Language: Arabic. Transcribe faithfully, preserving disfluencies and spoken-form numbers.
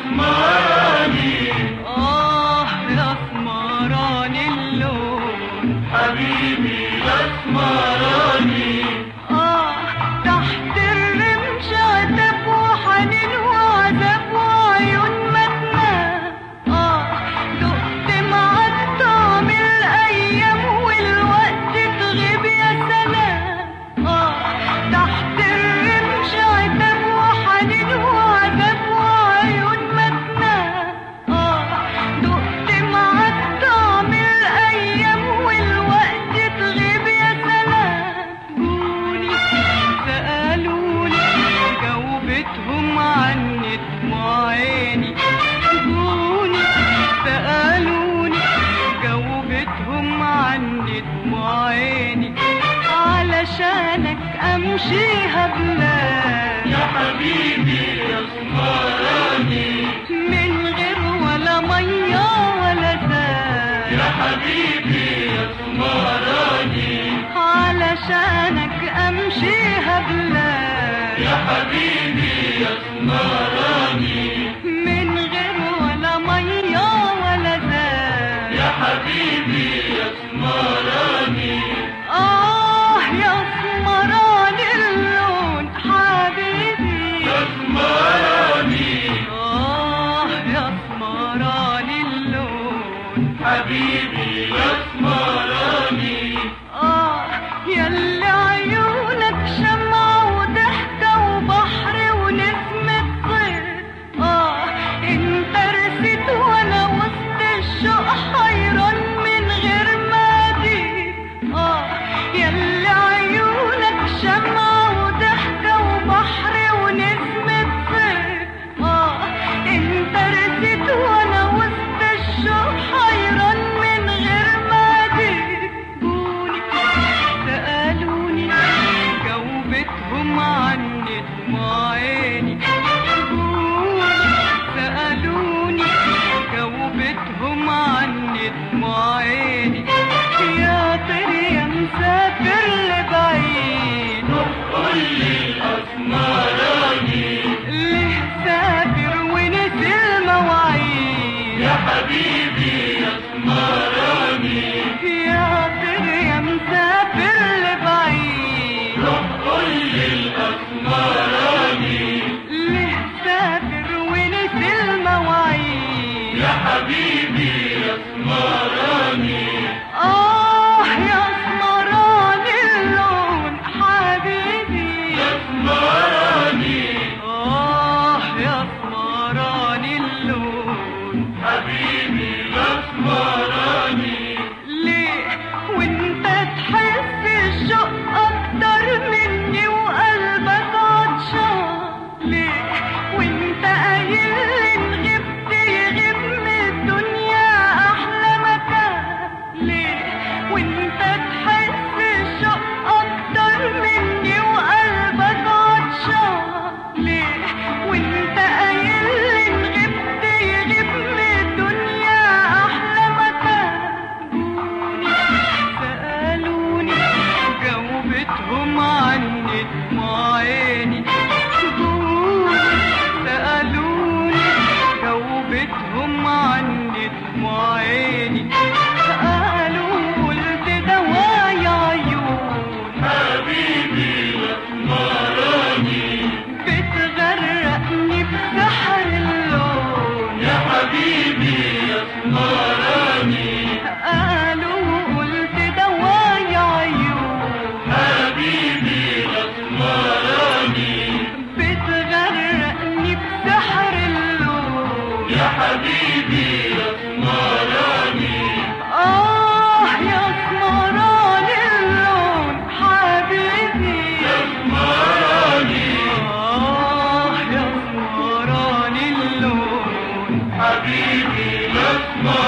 اسمراني. آه يا اسمراني اللون حبيبي يا اسمراني. آه تحت الرمش عتاب وحنين وعذاب وعيون ما تنام. آه دقت معاك طعم الأيام والوقت تغيب يا سلام. آه تحت الرمش عتاب وحنين وعذاب وعيون ما تنام. آه دقت معاك طعم الأيام والوقت تغيب يا سلام. جوني سألوني جاوبتهم عني دموع عيني. جوني سألوني جاوبتهم عني دموع عيني. علشانك أمشيها بلاد يا حبيبي يا اسمراني. من غير ولا مية ولا زاد. يا حبيبي يا اسمراني. علشانك أمشيها بلاد يا حبيبي يا اسمراني. من غير ولا مية ولا زاد. يا حبيبي يا اسمراني. آه يا اسمراني اللون حبيبي يا اسمراني. آه يا اسمراني اللون حبيبي يا اسمراني. آه ياللي عيونك شمعة وضحكة وبحر ونسمة صيف. آه انت رسيت وانا وسط الشوق حيران من غير ما اديك. آه ياللي عيونك شمعة وضحكة وبحر ونسمة صيف. آه انت رسيت وانا وسط الشوق حيران من غير ما اديك. جوني سألوني جاوبتهم عني دموع عيني. جوني سألوني جاوبتهم عني دموع عيني. يا طير يا مسافر لبعيد قولي الاسمراني. ليه سافر ونسي المواعيد. يا حبيبي يا اسمراني. يا طير يا مسافر لبعيد قولي الاسمراني. ليه سافر ونسي المواعيد. يا حبيبي يا اسمراني. آه يا اسمراني اللون حبيبي يا اسمراني. آه يا اسمراني اللون حبيبي يا اسمراني. ليه وانت تحس الشوق اكتر مني وقلبك عطشان. ليه وانت قايل ان غبت يغيب من الدنيا احلى مكان. ليه وانت تحس الشوق اكتر مني وقلبك عطشان. ليه وانت قايل ان غبت يغيب من الدنيا احلى مكان. جوني سألوني جاوبتهم عني دموع عيني. جوني سألوني جاوبتهم عني دموع عيني. قالوا قلت دوايا عيون حبيبي يا اسمراني. بتغرقني بسحر اللون. يا حبيبي يا اسمراني. قالوا قلت دوايا عيون حبيبي يا اسمراني. بتغرقني بسحر اللون. يا حبيبي يا اسمراني. آه يا اسمراني اللون حبيبي يا اسمراني. آه يا اسمراني اللون حبيبي يا اسمراني.